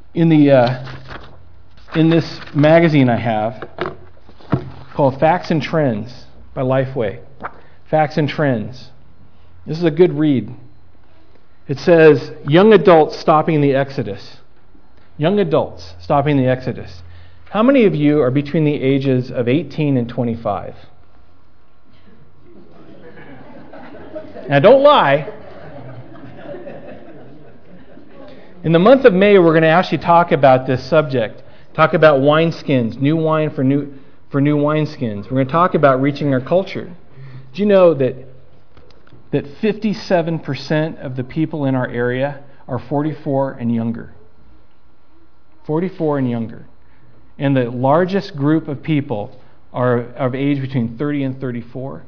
in this magazine I have called Facts and Trends by Lifeway. Facts and Trends. This is a good read. It says, young adults stopping the exodus. Young adults stopping the exodus. How many of you are between the ages of 18 and 25? Now don't lie. In the month of May, we're going to actually talk about this subject. Talk about wineskins, new wine for new wineskins. We're going to talk about reaching our culture. Do you know that 57% of the people in our area are 44 and younger? 44 and younger. And the largest group of people are of age between 30 and 34.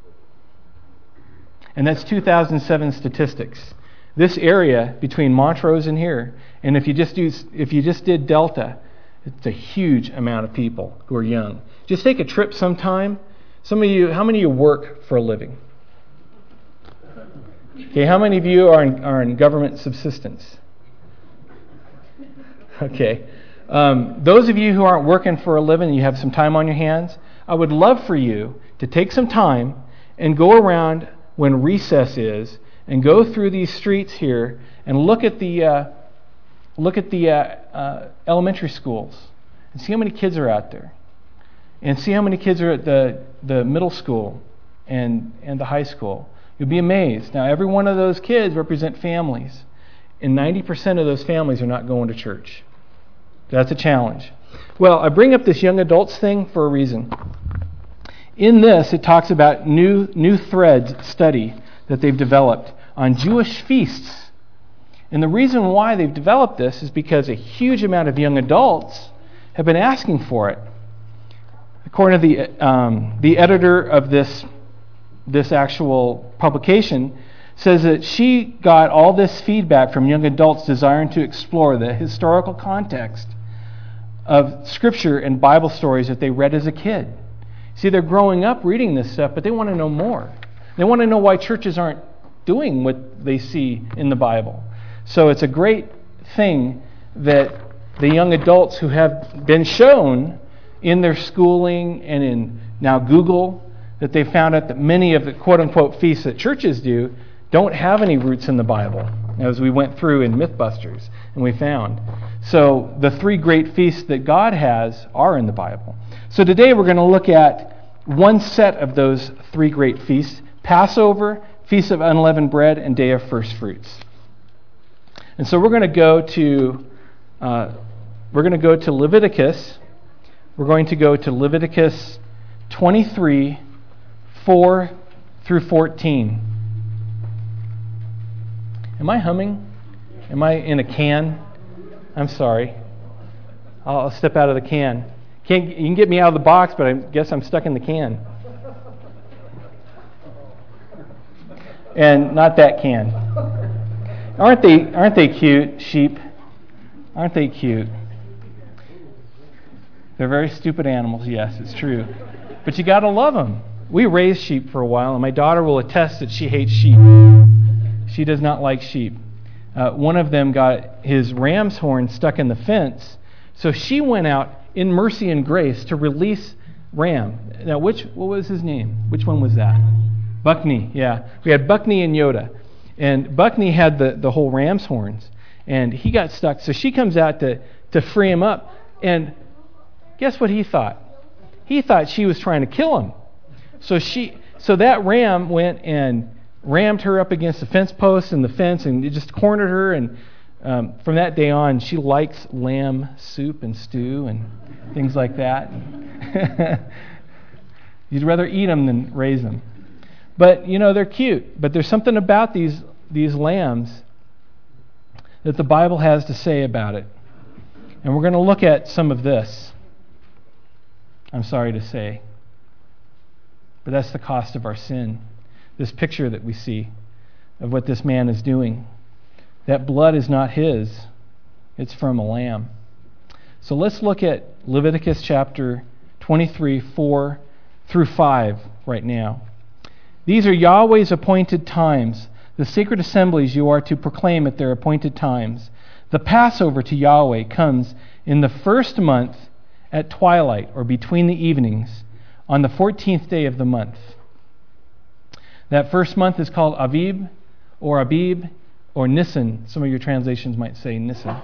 And that's 2007 statistics. This area between Montrose and here, and if you just did Delta, it's a huge amount of people who are young. Just take a trip sometime. Some of you, how many of you work for a living? Okay, how many of you are in government subsistence? Okay. Those of you who aren't working for a living and you have some time on your hands, I would love for you to take some time and go around when recess is and go through these streets here and look at the elementary schools and see how many kids are out there, and see how many kids are at the middle school and the high school. You'll be amazed. Now, every one of those kids represent families, and 90% of those families are not going to church. That's a challenge. Well, I bring up this young adults thing for a reason. In this, it talks about New Threads study that they've developed on Jewish feasts. And the reason why they've developed this is because a huge amount of young adults have been asking for it. According to the editor of this actual publication, says that she got all this feedback from young adults desiring to explore the historical context of Scripture and Bible stories that they read as a kid. See, they're growing up reading this stuff, but they want to know more. They want to know why churches aren't doing what they see in the Bible. So it's a great thing that the young adults who have been shown in their schooling and in now Google, that they found out that many of the quote-unquote feasts that churches do don't have any roots in the Bible, as we went through in Mythbusters, and we found. So the three great feasts that God has are in the Bible. So today we're going to look at one set of those three great feasts: Passover, Feast of Unleavened Bread, and Day of First Fruits. And so we're going to go to Leviticus. We're going to go to Leviticus 23, 4 through 14. Am I humming? Am I in a can? I'm sorry. I'll step out of the can. You can get me out of the box, but I guess I'm stuck in the can. And not that can. Aren't they cute, sheep? Aren't they cute? They're very stupid animals, yes, it's true. But you got to love them. We raised sheep for a while, and my daughter will attest that she hates sheep. She does not like sheep. One of them got his ram's horn stuck in the fence, so she went out in mercy and grace to release Ram. Now, what was his name? Which one was that? Buckney, yeah. We had Buckney and Yoda. And Buckney had the whole ram's horns, and he got stuck. So she comes out to free him up, and guess what he thought? He thought she was trying to kill him. So that ram went and rammed her up against the fence post and the fence, and it just cornered her. And from that day on, she likes lamb soup and stew and things like that. You'd rather eat them than raise them. But, they're cute. But there's something about these lambs that the Bible has to say about it. And we're going to look at some of this, I'm sorry to say. But that's the cost of our sin. This picture that we see of what this man is doing. That blood is not his. It's from a lamb. So let's look at Leviticus chapter 23, 4 through 5 right now. These are Yahweh's appointed times, the sacred assemblies you are to proclaim at their appointed times. The Passover to Yahweh comes in the first month at twilight, or between the evenings, on the 14th day of the month. That first month is called Abib, or Nisan. Some of your translations might say Nisan.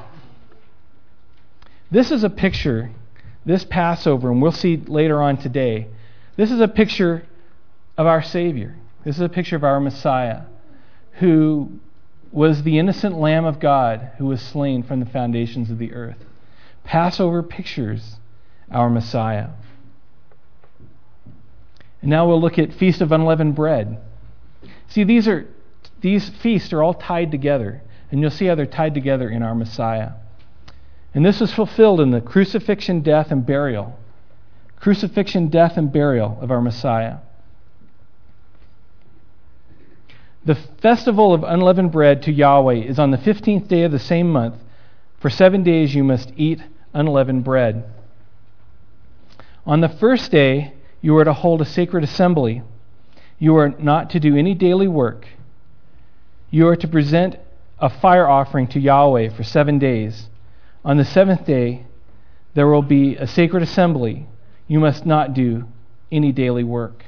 This is a picture, this Passover, and we'll see later on today, this is a picture of our Savior. This is a picture of our Messiah, who was the innocent Lamb of God who was slain from the foundations of the earth. Passover pictures our Messiah. And now we'll look at Feast of Unleavened Bread. See, these feasts are all tied together, and you'll see how they're tied together in our Messiah. And this was fulfilled in the crucifixion, death, and burial. Crucifixion, death, and burial of our Messiah. The festival of unleavened bread to Yahweh is on the 15th day of the same month. For 7 days you must eat unleavened bread. On the first day you are to hold a sacred assembly. You are not to do any daily work. You are to present a fire offering to Yahweh for 7 days. On the 7th day there will be a sacred assembly. You must not do any daily work.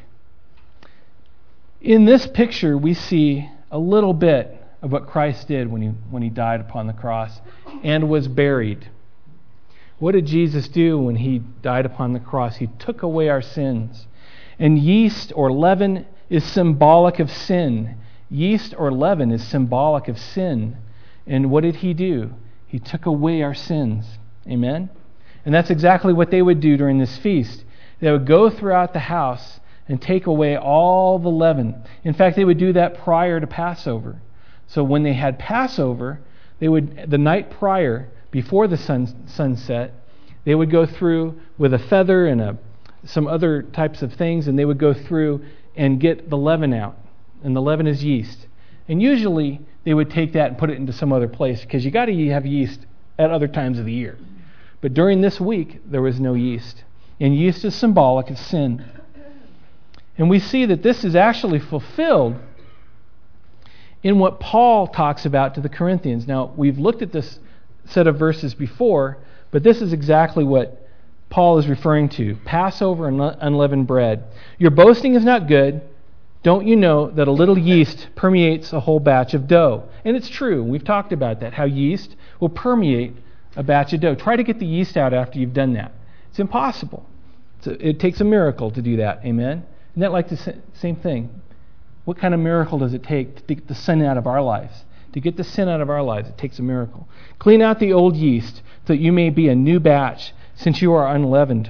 In this picture, we see a little bit of what Christ did when he died upon the cross and was buried. What did Jesus do when he died upon the cross? He took away our sins. And yeast or leaven is symbolic of sin. Yeast or leaven is symbolic of sin. And what did he do? He took away our sins. Amen? And that's exactly what they would do during this feast. They would go throughout the house and take away all the leaven. In fact, they would do that prior to Passover. So when they had Passover, they would, the night prior, before the sunset, they would go through with a feather and some other types of things, and they would go through and get the leaven out. And the leaven is yeast. And usually they would take that and put it into some other place, because you got to have yeast at other times of the year. But during this week, there was no yeast. And yeast is symbolic of sin. And we see that this is actually fulfilled in what Paul talks about to the Corinthians. Now, we've looked at this set of verses before, but this is exactly what Paul is referring to. Passover and unleavened bread. Your boasting is not good. Don't you know that a little yeast permeates a whole batch of dough? And it's true. We've talked about that, how yeast will permeate a batch of dough. Try to get the yeast out after you've done that. It's impossible. It takes a miracle to do that. Amen? Isn't that like the same thing? What kind of miracle does it take to get the sin out of our lives? To get the sin out of our lives, it takes a miracle. Clean out the old yeast, so that you may be a new batch, since you are unleavened.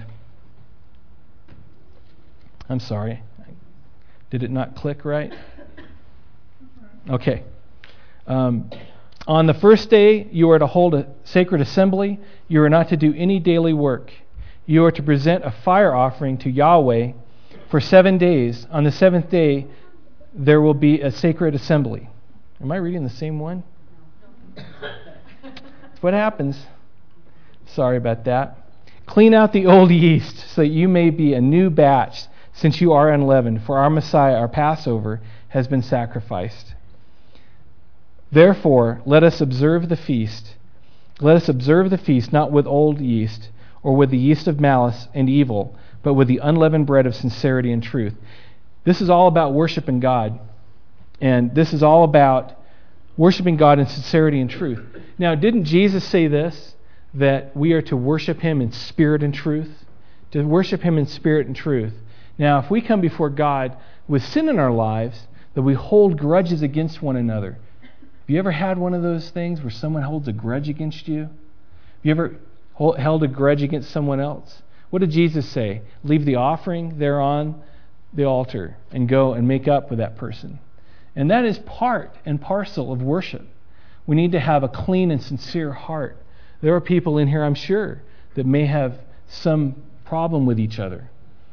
I'm sorry. Did it not click right? Okay. On the first day, you are to hold a sacred assembly. You are not to do any daily work. You are to present a fire offering to Yahweh for 7 days. On the 7th day, there will be a sacred assembly. Am I reading the same one? That's what happens. Sorry about that. Clean out the old yeast, so that you may be a new batch, since you are unleavened. For our Messiah, our Passover, has been sacrificed. Therefore, let us observe the feast. Let us observe the feast not with old yeast, or with the yeast of malice and evil, but with the unleavened bread of sincerity and truth. This is all about worshiping God. And this is all about worshiping God in sincerity and truth. Now, didn't Jesus say this? That we are to worship Him in spirit and truth? To worship Him in spirit and truth. Now, if we come before God with sin in our lives, that we hold grudges against one another. Have you ever had one of those things where someone holds a grudge against you? Have you ever held a grudge against someone else? What did Jesus say? Leave the offering there on the altar and go and make up with that person. And that is part and parcel of worship. We need to have a clean and sincere heart. There are people in here, I'm sure, that may have some problem with each other.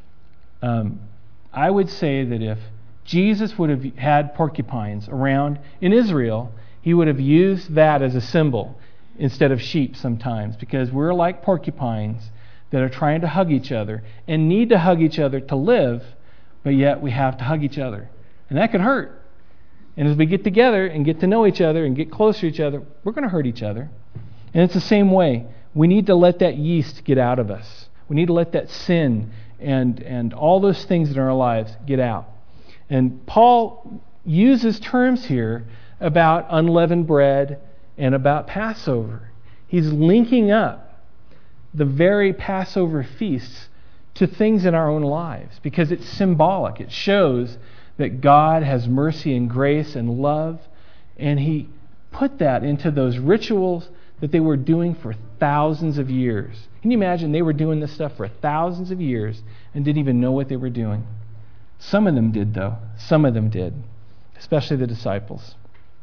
I would say that if Jesus would have had porcupines around in Israel, He would have used that as a symbol instead of sheep sometimes, because we're like porcupines that are trying to hug each other and need to hug each other to live, but yet we have to hug each other. And that can hurt. And as we get together and get to know each other and get closer to each other, we're going to hurt each other. And it's the same way. We need to let that yeast get out of us. We need to let that sin and all those things in our lives get out. And Paul uses terms here about unleavened bread and about Passover. He's linking up the very Passover feasts to things in our own lives because it's symbolic. It shows that God has mercy and grace and love, and He put that into those rituals that they were doing for thousands of years. Can you imagine they were doing this stuff for thousands of years and didn't even know what they were doing? Some of them did, though. Some of them did, especially the disciples.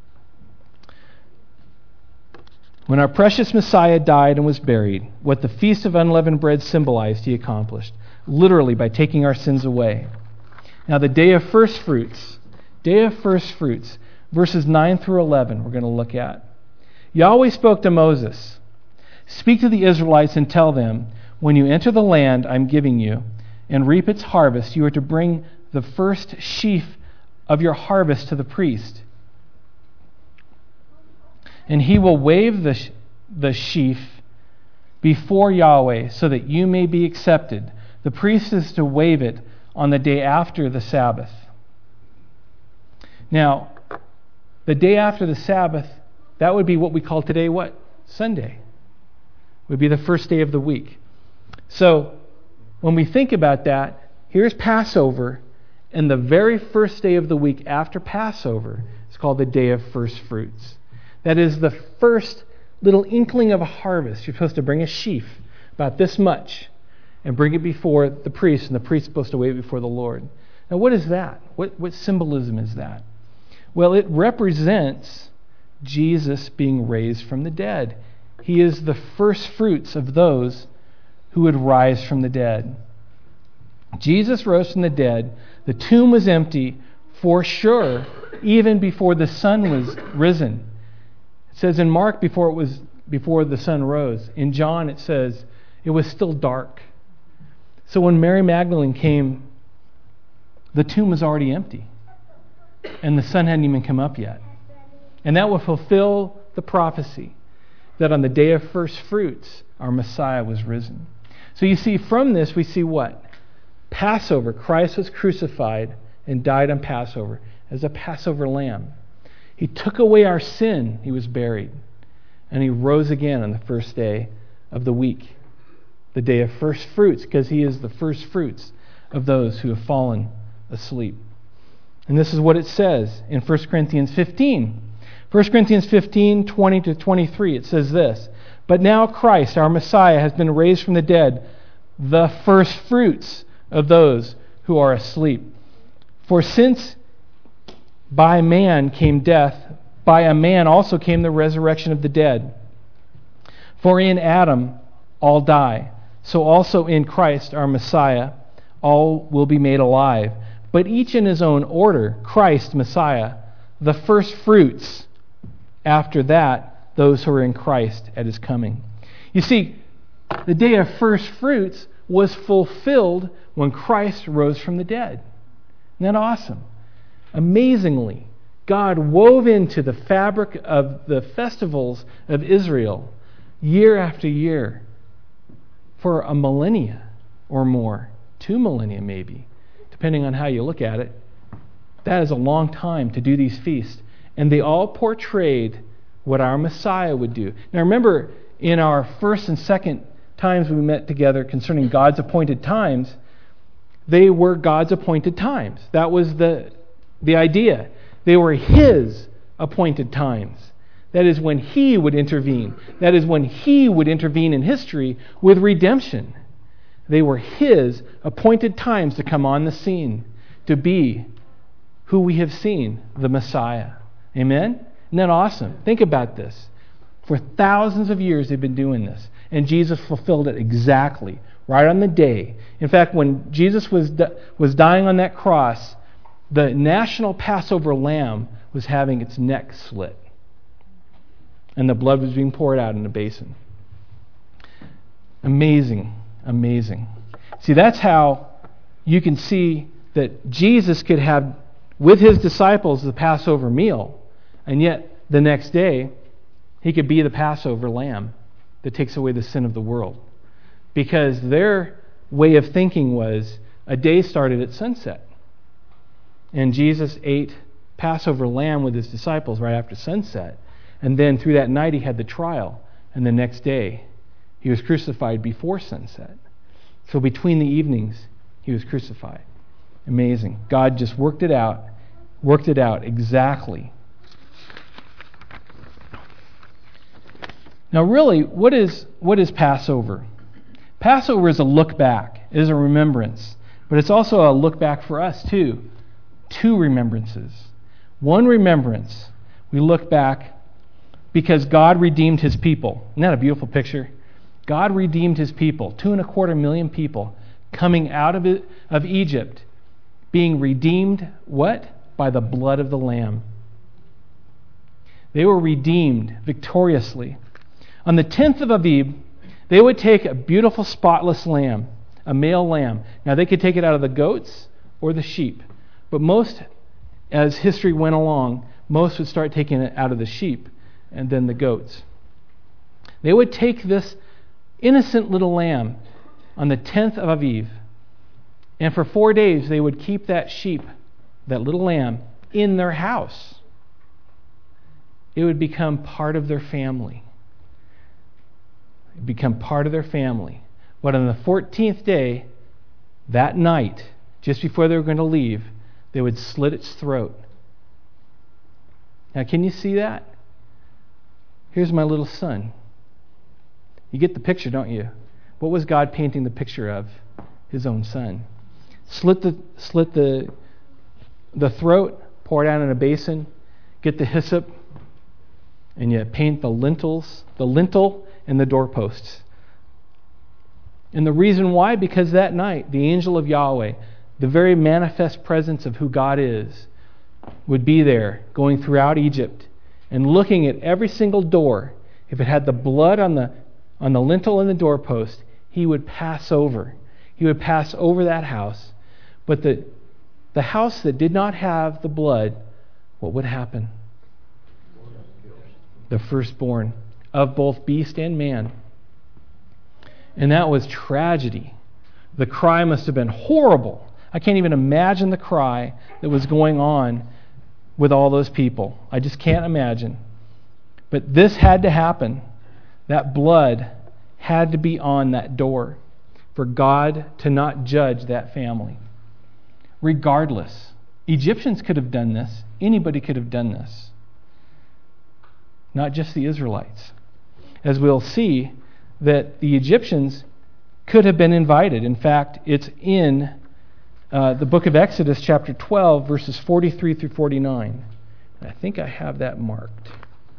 When our precious Messiah died and was buried, what the Feast of Unleavened Bread symbolized, He accomplished, literally by taking our sins away. Now the Day of First Fruits, verses 9 through 11, we're going to look at. Yahweh spoke to Moses, "Speak to the Israelites and tell them, when you enter the land I'm giving you and reap its harvest, you are to bring the first sheaf of your harvest to the priest. And he will wave the sheaf before Yahweh so that you may be accepted. The priest is to wave it on the day after the Sabbath." Now, the day after the Sabbath, that would be what we call today what? Sunday. Would be the first day of the week. So, when we think about that, here's Passover, and the very first day of the week after Passover is called the Day of First Fruits. That is the first little inkling of a harvest. You're supposed to bring a sheaf, about this much, and bring it before the priest, and the priest is supposed to wave it before the Lord. Now, what is that? What symbolism is that? Well, it represents Jesus being raised from the dead. He is the first fruits of those who would rise from the dead. Jesus rose from the dead. The tomb was empty for sure, even before the sun was risen. It says in Mark before the sun rose. In John it says it was still dark. So when Mary Magdalene came, the tomb was already empty. And the sun hadn't even come up yet. And that will fulfill the prophecy that on the day of first fruits, our Messiah was risen. So you see, from this we see what? Passover. Christ was crucified and died on Passover as a Passover lamb. He took away our sin. He was buried. And He rose again on the first day of the week, the day of first fruits, because He is the first fruits of those who have fallen asleep. And this is what it says in 1 Corinthians 15. 1 Corinthians 15, 20 to 23, it says this, "But now Christ, our Messiah, has been raised from the dead, the first fruits of those who are asleep. For since by man came death, by a man also came the resurrection of the dead. For in Adam all die, so also in Christ, our Messiah, all will be made alive. But each in his own order, Christ, Messiah, the first fruits. After that, those who are in Christ at His coming." You see, the day of first fruits was fulfilled when Christ rose from the dead. Isn't that awesome? Amazingly, God wove into the fabric of the festivals of Israel year after year for a millennia or more, 2 millennia maybe, depending on how you look at it. That is a long time to do these feasts. And they all portrayed what our Messiah would do. Now remember, in our first and second times we met together concerning God's appointed times, they were God's appointed times. That was the idea. They were His appointed times. That is when He would intervene. That is when He would intervene in history with redemption. They were His appointed times to come on the scene, to be who we have seen, the Messiah. Amen? Isn't that awesome? Think about this. For thousands of years they've been doing this. And Jesus fulfilled it exactly, right on the day. In fact, when Jesus was dying on that cross, the national Passover lamb was having its neck slit. And the blood was being poured out in a basin. Amazing, amazing. See, that's how you can see that Jesus could have, with His disciples, the Passover meal, and yet the next day He could be the Passover lamb that takes away the sin of the world. Because their way of thinking was a day started at sunset. And Jesus ate Passover lamb with his disciples right after sunset. And then through that night he had the trial. And the next day he was crucified before sunset. So between the evenings he was crucified. Amazing. God just worked it out exactly. Now really, what is Passover? Passover is a look back. It is a remembrance. But it's also a look back for us too. Two remembrances. One remembrance, we look back because God redeemed his people. Isn't that a beautiful picture? God redeemed his people, 2.25 million people coming out of Egypt, being redeemed, what? By the blood of the Lamb. They were redeemed victoriously. On the 10th of Aviv, they would take a beautiful spotless lamb, a male lamb. Now they could take it out of the goats or the sheep. But most, as history went along, most would start taking it out of the sheep and then the goats. They would take this innocent little lamb on the 10th of Aviv, and for 4 days they would keep that sheep, that little lamb, in their house. It would become part of their family. It would become part of their family. But on the 14th day, that night, just before they were going to leave, they would slit its throat. Now, can you see that? Here's my little son. You get the picture, don't you? What was God painting the picture of? His own son. Slit the throat, pour it out in a basin, get the hyssop, and you paint the lintel and the doorposts. And the reason why? Because that night, the angel of Yahweh, the very manifest presence of who God is, would be there going throughout Egypt and looking at every single door. If it had the blood on the lintel and the doorpost, he would pass over. He would pass over that house. But the house that did not have the blood, what would happen? The firstborn of both beast and man. And that was tragedy. The cry must have been horrible. I can't even imagine the cry that was going on with all those people. I just can't imagine. But this had to happen. That blood had to be on that door for God to not judge that family. Regardless. Egyptians could have done this. Anybody could have done this. Not just the Israelites. As we'll see, that the Egyptians could have been invited. In fact, it's in the book of Exodus, chapter 12, verses 43 through 49. And I think I have that marked.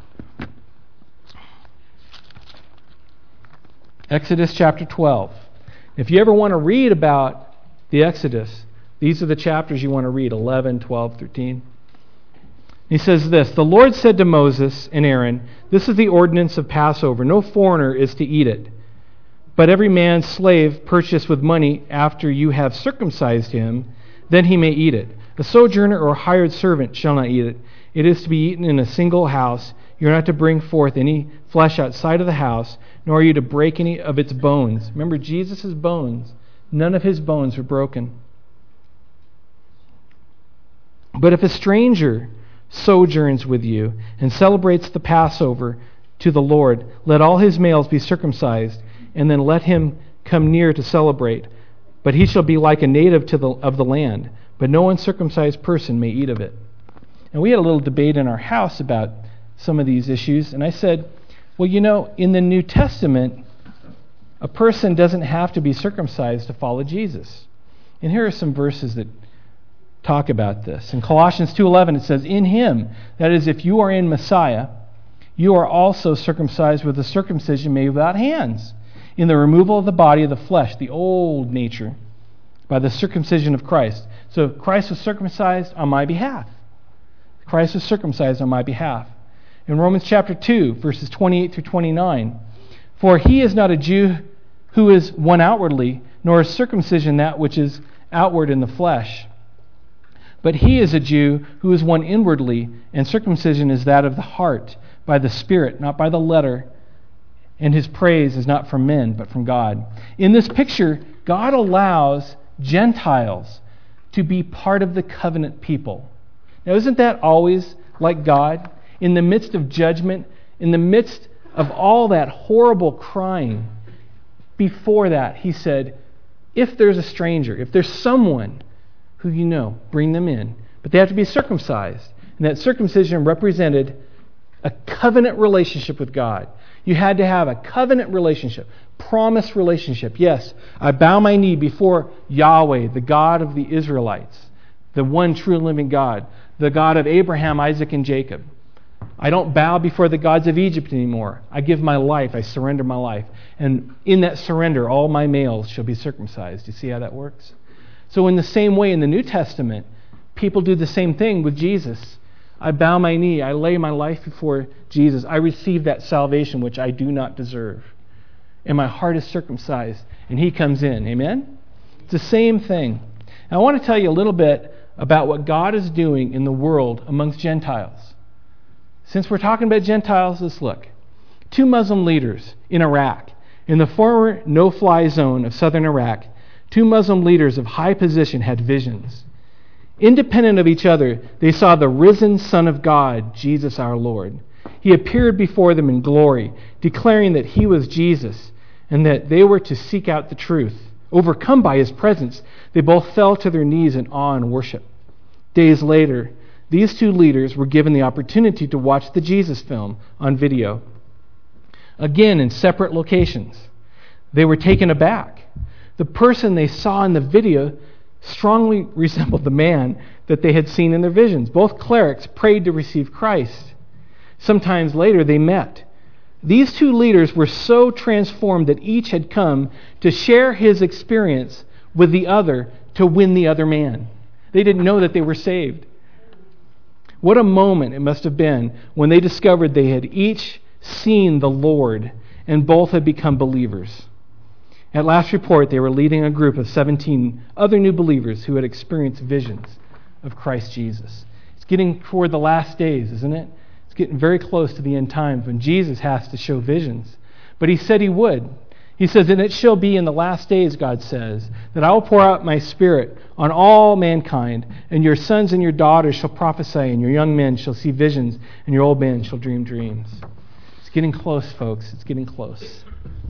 Exodus chapter 12. If you ever want to read about the Exodus, these are the chapters you want to read, 11, 12, 13. He says this, "The Lord said to Moses and Aaron, 'This is the ordinance of Passover. No foreigner is to eat it. But every man's slave purchased with money after you have circumcised him, then he may eat it. A sojourner or hired servant shall not eat it. It is to be eaten in a single house. You are not to bring forth any flesh outside of the house, nor are you to break any of its bones.'" Remember, Jesus' bones, none of his bones were broken. "But if a stranger sojourns with you and celebrates the Passover to the Lord, let all his males be circumcised, and then let him come near to celebrate. But he shall be like a native of the land, but no uncircumcised person may eat of it." And we had a little debate in our house about some of these issues, and I said, well, you know, in the New Testament, a person doesn't have to be circumcised to follow Jesus. And here are some verses that talk about this. In Colossians 2:11 it says, "In him," that is, if you are in Messiah, "you are also circumcised with a circumcision made without hands, in the removal of the body of the flesh, the old nature, by the circumcision of Christ." So Christ was circumcised on my behalf. Christ was circumcised on my behalf. In Romans chapter 2, verses 28 through 29, "For he is not a Jew who is one outwardly, nor is circumcision that which is outward in the flesh. But he is a Jew who is one inwardly, and circumcision is that of the heart, by the Spirit, not by the letter, and his praise is not from men, but from God. In this picture, God allows Gentiles to be part of the covenant people. Now, isn't that always like God? In the midst of judgment, in the midst of all that horrible crying, before that, he said, if there's a stranger, if there's someone who you know, bring them in. But they have to be circumcised. And that circumcision represented a covenant relationship with God. You had to have a covenant relationship, promised relationship. Yes, I bow my knee before Yahweh, the God of the Israelites, the one true and living God, the God of Abraham, Isaac, and Jacob. I don't bow before the gods of Egypt anymore. I give my life. I surrender my life. And in that surrender, all my males shall be circumcised. You see how that works? So in the same way, in the New Testament, people do the same thing with Jesus. I bow my knee. I lay my life before Jesus. I receive that salvation which I do not deserve. And my heart is circumcised. And he comes in. Amen? It's the same thing. Now, I want to tell you a little bit about what God is doing in the world amongst Gentiles. Since we're talking about Gentiles, let's look. 2 Muslim leaders in Iraq. In the former no-fly zone of southern Iraq, 2 Muslim leaders of high position had visions. Independent of each other, they saw the risen Son of God, Jesus our Lord. He appeared before them in glory, declaring that he was Jesus and that they were to seek out the truth. Overcome by his presence, they both fell to their knees in awe and worship. Days later, these 2 leaders were given the opportunity to watch the Jesus film on video. Again, in separate locations. They were taken aback. The person they saw in the video strongly resembled the man that they had seen in their visions. Both clerics prayed to receive Christ. Sometimes later they met. These 2 leaders were so transformed that each had come to share his experience with the other to win the other man. They didn't know that they were saved. What a moment it must have been when they discovered they had each seen the Lord and both had become believers. At last report, they were leading a group of 17 other new believers who had experienced visions of Christ Jesus. It's getting toward the last days, isn't it? It's getting very close to the end times when Jesus has to show visions. But he said he would. He says, and it shall be in the last days, God says, that I will pour out my Spirit on all mankind, and your sons and your daughters shall prophesy, and your young men shall see visions, and your old men shall dream dreams. It's getting close, folks. It's getting close.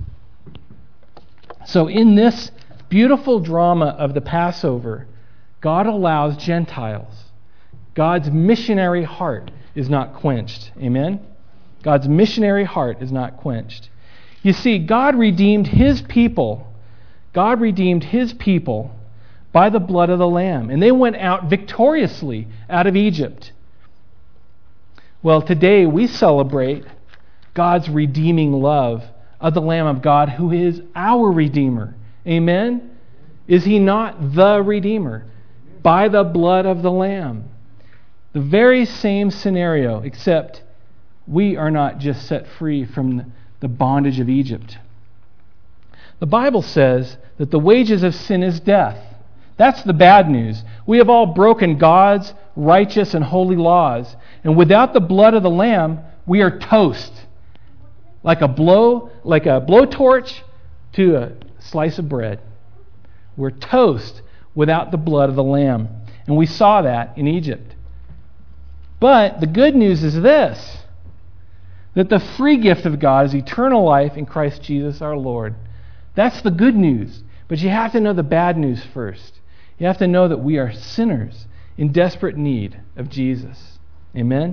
So in this beautiful drama of the Passover, God allows Gentiles. God's missionary heart is not quenched. Amen? God's missionary heart is not quenched. You see, God redeemed his people. God redeemed his people by the blood of the Lamb. And they went out victoriously out of Egypt. Well, today we celebrate God's redeeming love of the Lamb of God, who is our Redeemer. Amen? Is he not the Redeemer? By the blood of the Lamb. The very same scenario, except we are not just set free from the bondage of Egypt. The Bible says that the wages of sin is death. That's the bad news. We have all broken God's righteous and holy laws, and without the blood of the Lamb, we are toast. Like a blowtorch to a slice of bread. We're toast without the blood of the Lamb. And we saw that in Egypt. But the good news is this, that the free gift of God is eternal life in Christ Jesus our Lord. That's the good news. But you have to know the bad news first. You have to know that we are sinners in desperate need of Jesus. Amen?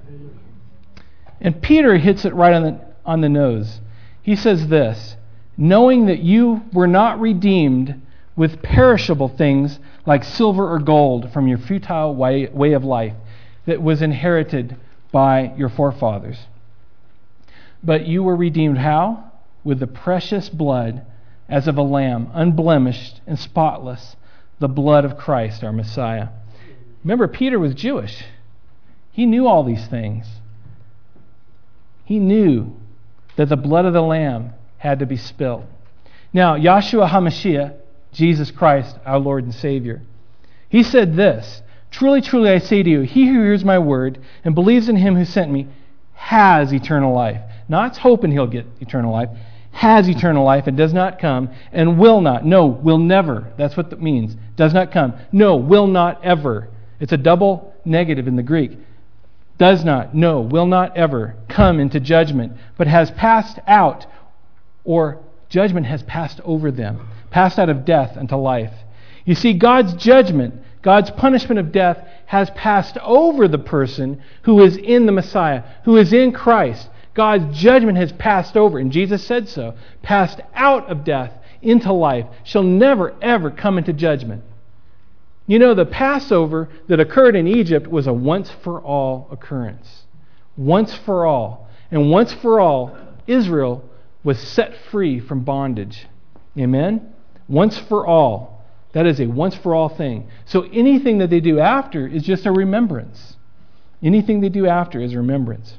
And Peter hits it right on the nose. He says this, knowing that you were not redeemed with perishable things like silver or gold from your futile way of life that was inherited by your forefathers. But you were redeemed how? With the precious blood as of a lamb, unblemished and spotless, the blood of Christ, our Messiah. Remember, Peter was Jewish. He knew all these things. He knew that the blood of the Lamb had to be spilled. Now, Yahshua HaMashiach, Jesus Christ, our Lord and Savior, he said this, truly, truly, I say to you, he who hears my word and believes in him who sent me has eternal life. Not hoping he'll get eternal life. Has eternal life and does not come and will not. No, will never. That's what that means. Does not come. No, will not ever. It's a double negative in the Greek. Does not, no, will not ever come into judgment, but has passed out, or judgment has passed over them, passed out of death unto life. You see, God's judgment, God's punishment of death has passed over the person who is in the Messiah, who is in Christ. God's judgment has passed over, and Jesus said so, passed out of death into life, shall never, ever come into judgment. You know, the Passover that occurred in Egypt was a once-for-all occurrence. Once for all. And once for all, Israel was set free from bondage. Amen? Once for all. That is a once-for-all thing. So anything that they do after is just a remembrance. Anything they do after is a remembrance.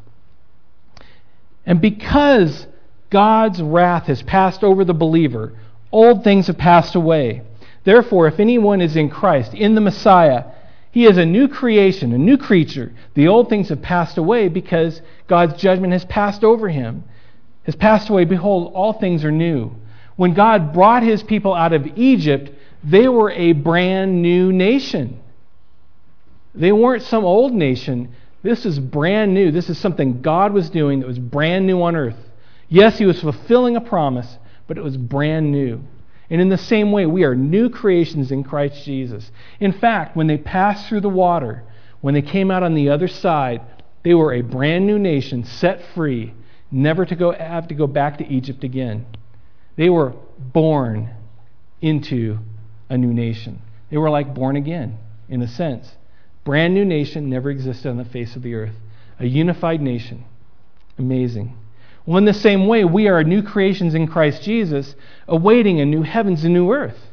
And because God's wrath has passed over the believer, old things have passed away. Therefore, if anyone is in Christ, in the Messiah, he is a new creation, a new creature. The old things have passed away because God's judgment has passed over him, has passed away. Behold, all things are new. When God brought his people out of Egypt, they were a brand new nation. They weren't some old nation. This is brand new. This is something God was doing that was brand new on earth. Yes, he was fulfilling a promise, but it was brand new. And in the same way, we are new creations in Christ Jesus. In fact, when they passed through the water, when they came out on the other side, they were a brand new nation, set free, never to have to go back to Egypt again. They were born into a new nation. They were like born again, in a sense. Brand new nation, never existed on the face of the earth. A unified nation. Amazing. Well, in the same way, we are new creations in Christ Jesus, awaiting a new heavens and new earth.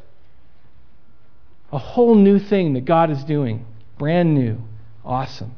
A whole new thing that God is doing. Brand new. Awesome.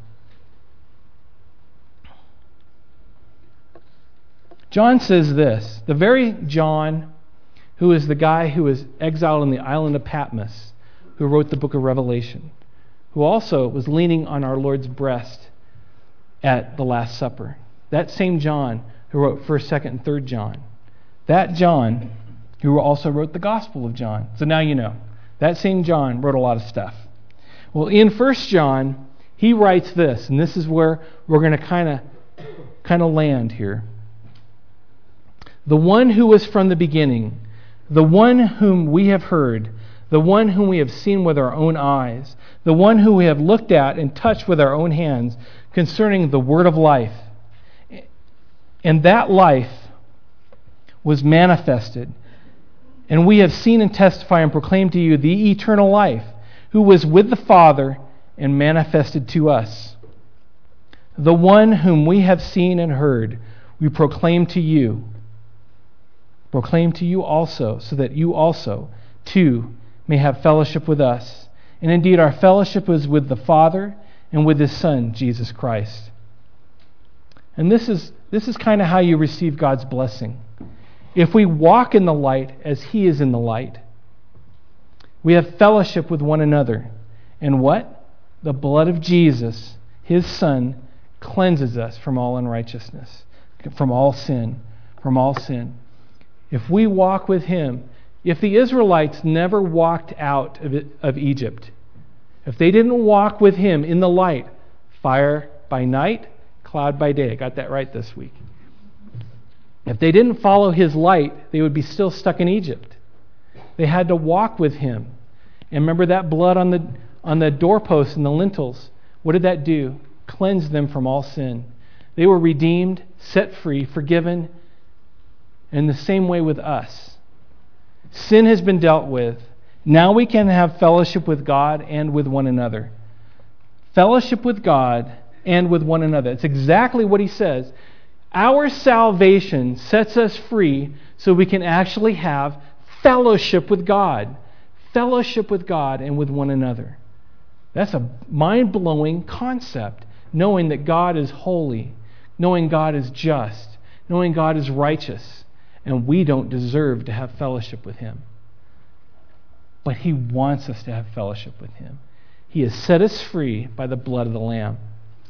John says this. The very John who is the guy who was exiled on the island of Patmos, who wrote the book of Revelation, who also was leaning on our Lord's breast at the Last Supper. That same John who wrote 1st, 2nd, and 3rd John. That John who also wrote the Gospel of John. So now you know. That same John wrote a lot of stuff. Well, in 1 John, he writes this, and this is where we're going to kind of land here. The one who was from the beginning, the one whom we have heard, the one whom we have seen with our own eyes, the one who we have looked at and touched with our own hands concerning the word of life. And that life was manifested, and we have seen and testify and proclaim to you the eternal life, who was with the Father and manifested to us. The one whom we have seen and heard, we proclaim to you also, so that you also, too, may have fellowship with us. And indeed, our fellowship is with the Father and with His Son, Jesus Christ. And this is kind of how you receive God's blessing. If we walk in the light as He is in the light, we have fellowship with one another. And what? The blood of Jesus, His Son, cleanses us from all unrighteousness, from all sin. If we walk with Him, if the Israelites never walked out of Egypt, if they didn't walk with Him in the light, fire by night, cloud by day. I got that right this week. If they didn't follow His light, they would be still stuck in Egypt. They had to walk with Him. And remember that blood on the doorposts and the lintels. What did that do? Cleanse them from all sin. They were redeemed, set free, forgiven. In the same way with us. Sin has been dealt with. Now we can have fellowship with God and with one another. Fellowship with God and with one another. It's exactly what he says. Our salvation sets us free so we can actually have fellowship with God. Fellowship with God and with one another. That's a mind-blowing concept. Knowing that God is holy. Knowing God is just. Knowing God is righteous. And we don't deserve to have fellowship with Him. But He wants us to have fellowship with Him. He has set us free by the blood of the Lamb.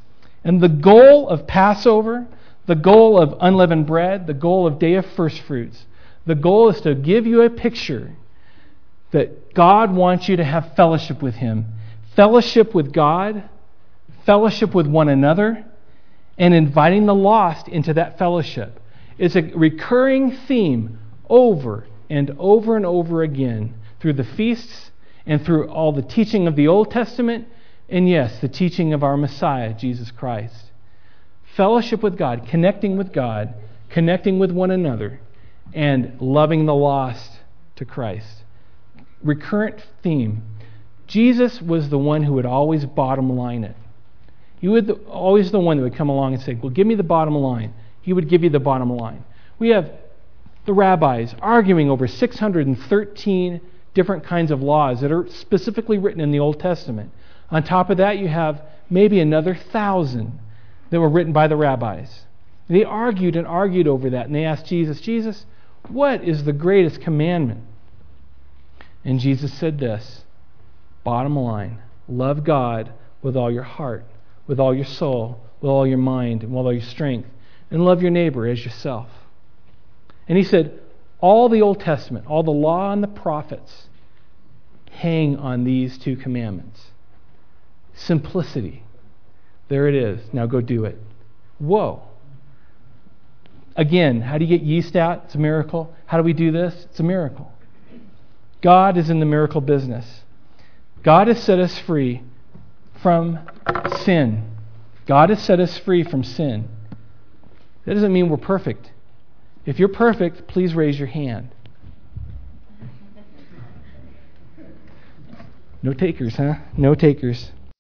And the goal of Passover, the goal of unleavened bread, the goal of Day of First Fruits, the goal is to give you a picture that God wants you to have fellowship with Him. Fellowship with God, fellowship with one another, and inviting the lost into that fellowship. It's a recurring theme over and over and over again through the feasts and through all the teaching of the Old Testament, and yes, the teaching of our Messiah, Jesus Christ. Fellowship with God, connecting with one another, and loving the lost to Christ. Recurrent theme. Jesus was the one who would always bottom line it. He would always the one that would come along and say, well, give me the bottom line. He would give you the bottom line. We have the rabbis arguing over 613 different kinds of laws that are specifically written in the Old Testament. On top of that, you have maybe another 1,000 that were written by the rabbis. They argued and argued over that, and they asked Jesus, Jesus, what is the greatest commandment? And Jesus said this, bottom line, love God with all your heart, with all your soul, with all your mind, and with all your strength, and love your neighbor as yourself. And he said, all the Old Testament, all the law and the prophets hang on these two commandments. Simplicity. There it is. Now go do it. Whoa. Again, how do you get yeast out? It's a miracle. How do we do this? It's a miracle. God is in the miracle business. God has set us free from sin. God has set us free from sin. That doesn't mean we're perfect. If you're perfect, please raise your hand. No takers, huh? No takers.